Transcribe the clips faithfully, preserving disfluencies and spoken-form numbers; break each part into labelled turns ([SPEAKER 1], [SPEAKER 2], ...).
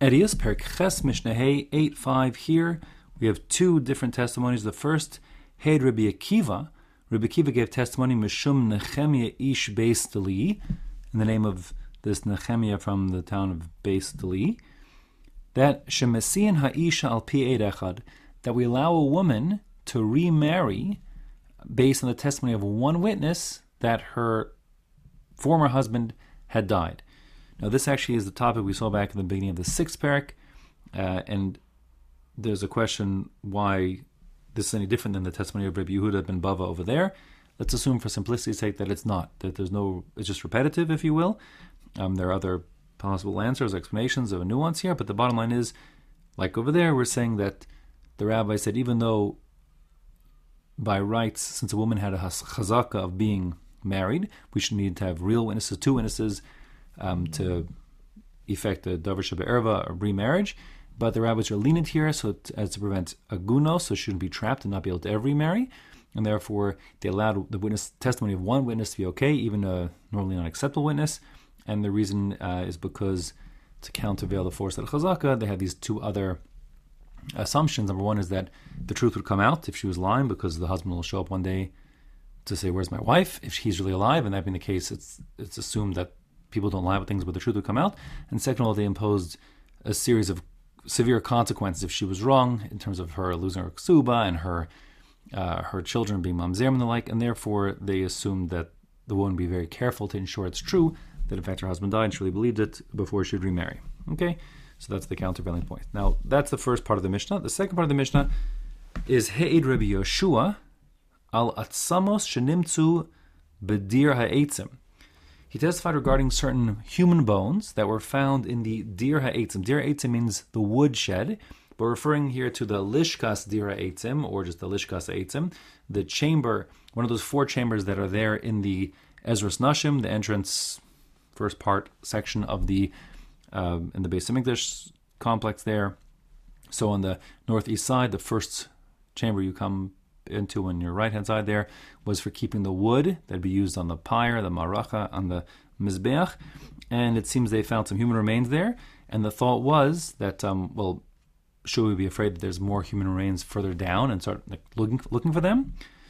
[SPEAKER 1] Edius, Perek Ches, Mishnah Hey, eight five here. We have two different testimonies. The first, Heid Rabbi Akiva. Rabbi Akiva gave testimony, Mishum Nechemia Ish Beis Deli, in the name of this Nechemia from the town of Beis Deli, that Shemesian Ha'isha Al Pi Eid Echad, that we allow a woman to remarry based on the testimony of one witness that her former husband had died. Now, this actually is the topic we saw back in the beginning of the sixth parak, uh, and there's a question why this is any different than the testimony of Rabbi Yehuda ben Bava over there. Let's assume, for simplicity's sake, that it's not, that there's no, it's just repetitive, if you will. Um, there are other possible answers, explanations of a nuance here, but the bottom line is, like over there, we're saying that the rabbi said, even though by rights, since a woman had a chazaka of being married, we should need to have real witnesses, two witnesses, um, to effect a davar shebe'erva, a remarriage. But the rabbis are lenient here, so t- as to prevent aguno, so she shouldn't be trapped and not be able to ever remarry, and therefore they allowed the witness testimony of one witness to be okay, even a normally unacceptable witness. And the reason uh, is because to countervail the force of the chazaka, they had these two other assumptions. Number one is that the truth would come out if she was lying, because the husband will show up one day to say, "Where's my wife?" If he's really alive, and that being the case, it's it's assumed that people don't lie about things, but the truth would come out. And second of all, they imposed a series of severe consequences if she was wrong, in terms of her losing her ksuba and her uh, her children being mamzer and the like, and therefore they assumed that the woman would be very careful to ensure it's true, that in fact her husband died and she really believed it before she would remarry. Okay, so that's the countervailing point. Now, that's the first part of the Mishnah. The second part of the Mishnah is He'ed Rabbi Yoshua al atzamos shenimtzu bedir ha'etzim. He testified regarding certain human bones that were found in the dir ha'etzim. Dir ha'etzim means the woodshed, but referring here to the lishkas dir ha'etzim, or just the lishkas ha'etzim, the chamber, one of those four chambers that are there in the Ezras Nashim, the entrance, first part section of the uh, in the Beis Hamikdash complex there. So on the northeast side, the first chamber you come into on your right-hand side there was for keeping the wood that'd be used on the pyre, the maracha, on the mizbeach, and it seems they found some human remains there, and the thought was that, um, well, should we be afraid that there's more human remains further down and start like, looking looking for them?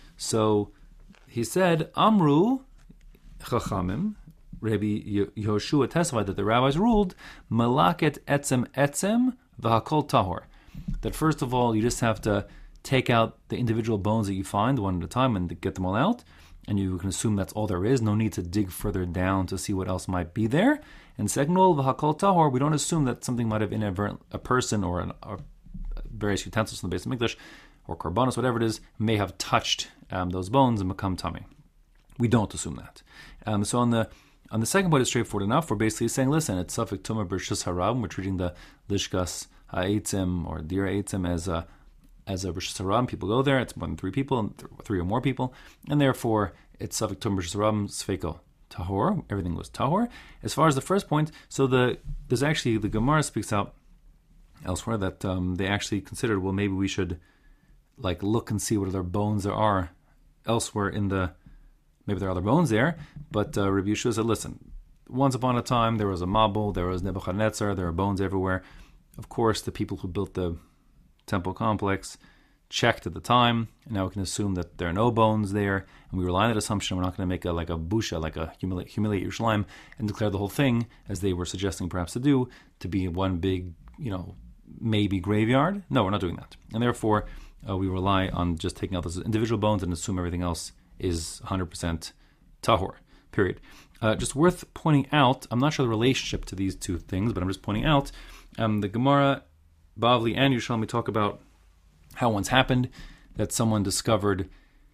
[SPEAKER 1] So he said, Amru Chachamim, Rabbi Yehoshua testified that the rabbis ruled, Malaket etzem etzem v'hakol tahor, that first of all, you just have to take out the individual bones that you find one at a time and get them all out, and you can assume that's all there is. No need to dig further down to see what else might be there. And second of all, v'hakol tahor, we don't assume that something might have inadvertent, a person or, an, or various utensils in the Beis Hamikdash or korbanos, whatever it is, may have touched um, those bones and become tummy. We don't assume that. Um, so on the on the second point, it's straightforward enough. We're basically saying, listen, it's Safek Tumah B'Rishus Harab. We're treating the Lishkas Ha'etzim or Dir Ha'etzim as a as a Rishus Harab. People go there. It's more than three people, and th- three or more people, and therefore it's Safek Tumah B'Rishus Harab Sfeiko Tahor. Everything was Tahor. As far as the first point, so the there's actually the Gemara speaks out elsewhere that um, they actually considered, well, maybe we should like look and see what other bones there are elsewhere in the. Maybe there are other bones there, but uh, Rabbi Yeshua said, listen, once upon a time there was a Mabul, there was Nebuchadnezzar, there are bones everywhere. Of course, the people who built the temple complex checked at the time, and now we can assume that there are no bones there, and we rely on that assumption. We're not going to make a, like a busha, like a humiliate, humiliate Yerushalayim, and declare the whole thing, as they were suggesting perhaps to do, to be one big, you know, maybe graveyard. No, we're not doing that. And therefore, uh, we rely on just taking out those individual bones and assume everything else is one hundred percent tahor, period. Uh, just worth pointing out, I'm not sure the relationship to these two things, but I'm just pointing out, um, the Gemara, Bavli, and Yerushalmi talk about how once happened that someone discovered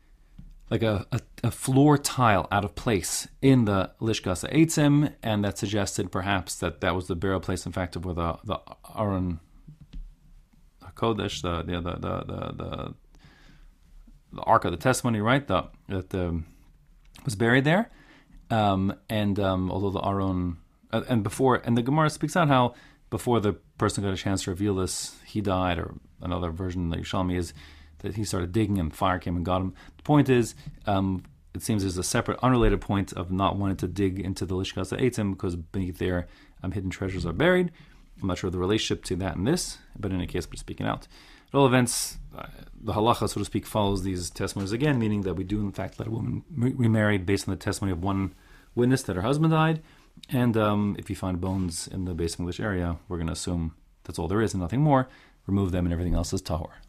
[SPEAKER 1] like a, a, a floor tile out of place in the Lishkas Ha'etzim, and that suggested perhaps that that was the burial place, in fact, of where the, the Aron HaKodesh, the, the, the, the, the, the the Ark of the Testimony, right, the, that um, was buried there. Um, and um, although the Aron, uh, and before, and the Gemara speaks out how before the person got a chance to reveal this, he died, or another version that Yerushalmi is that he started digging and fire came and got him. The point is, um, it seems there's a separate, unrelated point of not wanting to dig into the Lishkas Ha'etzim because beneath there, um, hidden treasures are buried. I'm not sure of the relationship to that and this, but in any case, we're speaking out. At all events, uh, the halacha, so to speak, follows these testimonies again, meaning that we do, in fact, let a woman remarry based on the testimony of one witness that her husband died. And um, if you find bones in the Beis English area, we're going to assume that's all there is and nothing more. Remove them and everything else is tahor.